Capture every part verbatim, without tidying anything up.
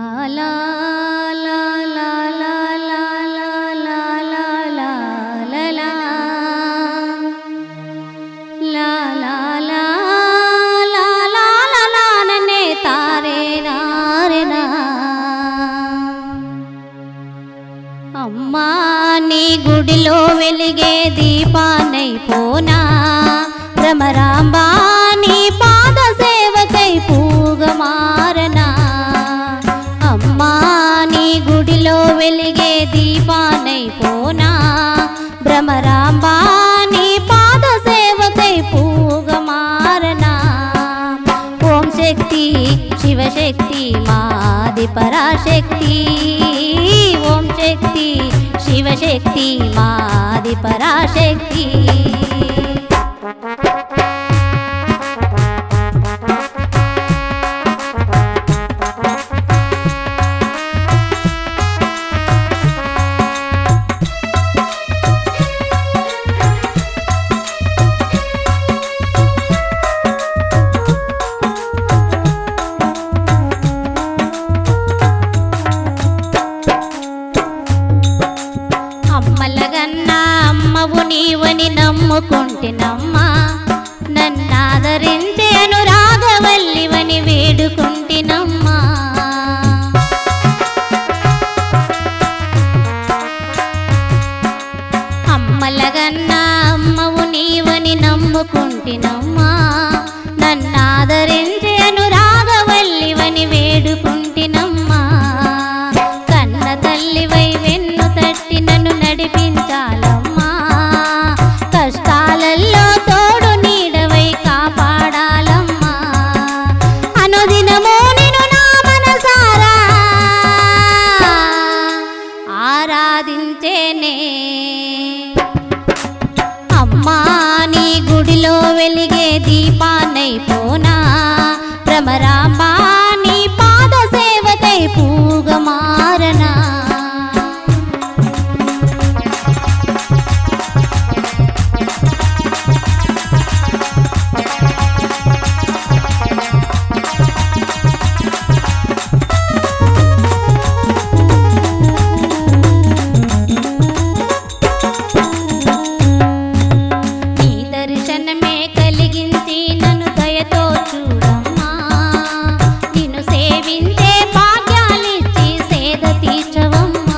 లా లా లా లా లా లా లా లా లా లా లా లా లా లా లా లా లా నన్నే తారే నారే నా అమ్మా నీ గుడిలో వెలిగే దీపానైపోనా భ్రమరాంబా నీ పాద సేవకై పూగమారనా అమ్మా నీ గుడిలో వెలిగే దీపానైపోనా భ్రమరాంబా నీ పాద సేవకై పూగమారనా ఓం శక్తి శివశక్తి మాది పరాశక్తి ఓం శక్తి శివశక్తి మాది పరాశక్తి అమ్మలగన్నా అమ్మవు నీవని నమ్ముకుంటినమ్మా నన్నాదరించే అనురాగవల్లివని వేడుకుంటినమ్మా అమ్మలగన్నా అమ్మవు నీవని నమ్ముకుంటినమ్మా నన్నాదరించే అనురాగవల్లివని వేడుకుంటినమ్మా కన్న తల్లివై వెన్ను తట్టి నన్ను నడిపించాలమ్మా కష్టాలలో తోడు నీడవై కాపాడాలమ్మా అనుదినము నిన్ను నా మనసారా ఆరాధించేనే అమ్మా నీ గుడిలో వెలిగే దీపానైపోనా భ్రమరాంబా నీ పాద సేవకై పూగమారనా నీ దర్శనమే కలిగించి నన్ను దయతో చూడమ్మా నిన్ను సేవించే భాగ్యాలిచ్చి సేద తీర్చవమ్మా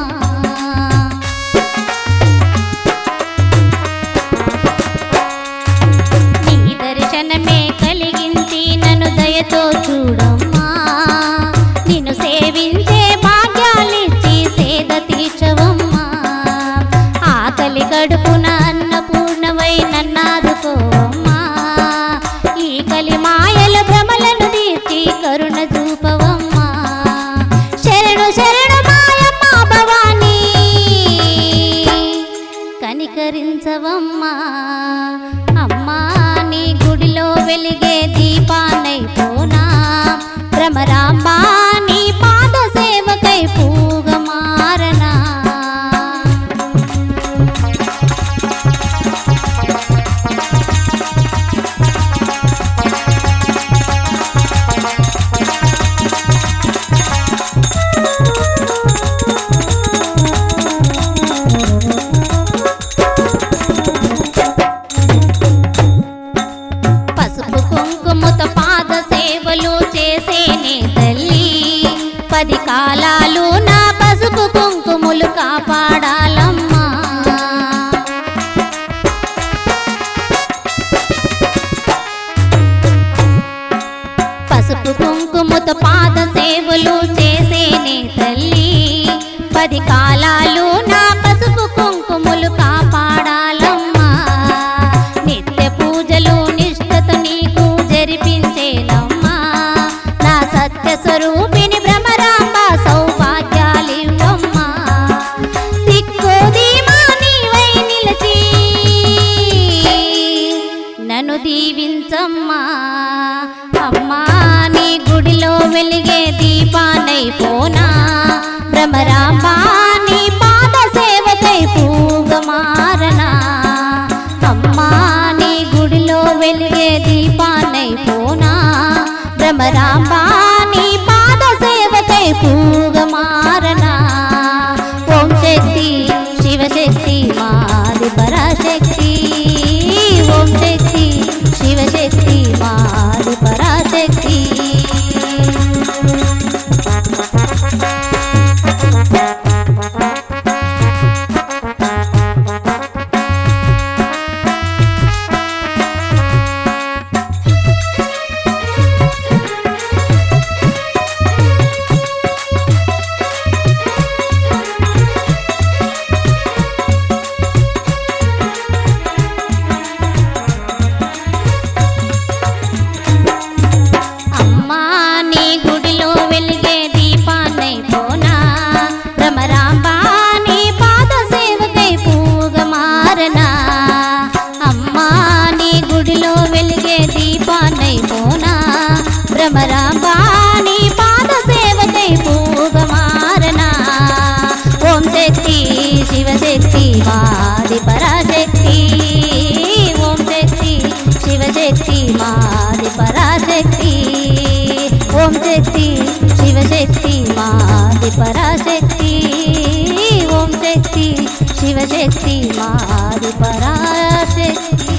నీ దర్శనమే కలిగించి నన్ను దయతో చూడమ్మా నిన్ను సేవించే భాగ్యాలిచ్చి సేద తీర్చవమ్మా ఆకలి గడుపున అన్నపూర్ణవై నన్నాదుకోవమ్మా ఈ కలి మాయల భ్రమలను తీర్చి కరుణ చూపవమ్మా శరణు శరణు మాయమ్మ భవానీ కనికరించవమ్మా అమ్మా నీ గుడిలో వెలిగే దీపానైపోనా భ్రమరాంబా నీ పాద సేవకై పూగమారనా పసుపు కుంకుమతో పాద సేవలు చేసేనే తల్లి పది కాలాలు నా పసుపు కుంకుమలు కాపాడాలమ్మా పసుపు కుంకుమతో పాద సేవలు చేసేనే తల్లి పది కాలాలు నా పసుపు కుంకుమలు కాపాడాలమ్మా నిత్య పూజలు నిష్ఠతో నీకు జరిపించేనమ్మా నా సత్య స్వరూపిణి భ్రమరాంబ సౌభాగ్యాలివ్వమ్మా దిక్కు దీమా నీవై నిలిచి నన్ను దీవించమ్మా అమ్మా నీ గుడిలో వెలిగే దీపానైపోనా భ్రమరాంబా నీ పాద సేవకై పూగమారనా అమ్మా నీ గుడిలో వెలిగే దీపానైపోనా భ్రమరాంబా నీ పాద సేవకై పూగ మారనా ఓం శక్తి శివశక్తి మాది పరాశక్తి ఓం శక్తి శివశక్తి మాది పరాశక్తి భ్రమరాంబాని పాద సేవకై పూగ మారనా ఓం శక్తి శివశక్తి మాది పరాశక్తి ఓం శక్తి శివశక్తి మాది పరాశక్తి ఓం శక్తి శివశక్తి మాది పరాశక్తి ఓం శక్తి శివశక్తి మాది పరాశక్తి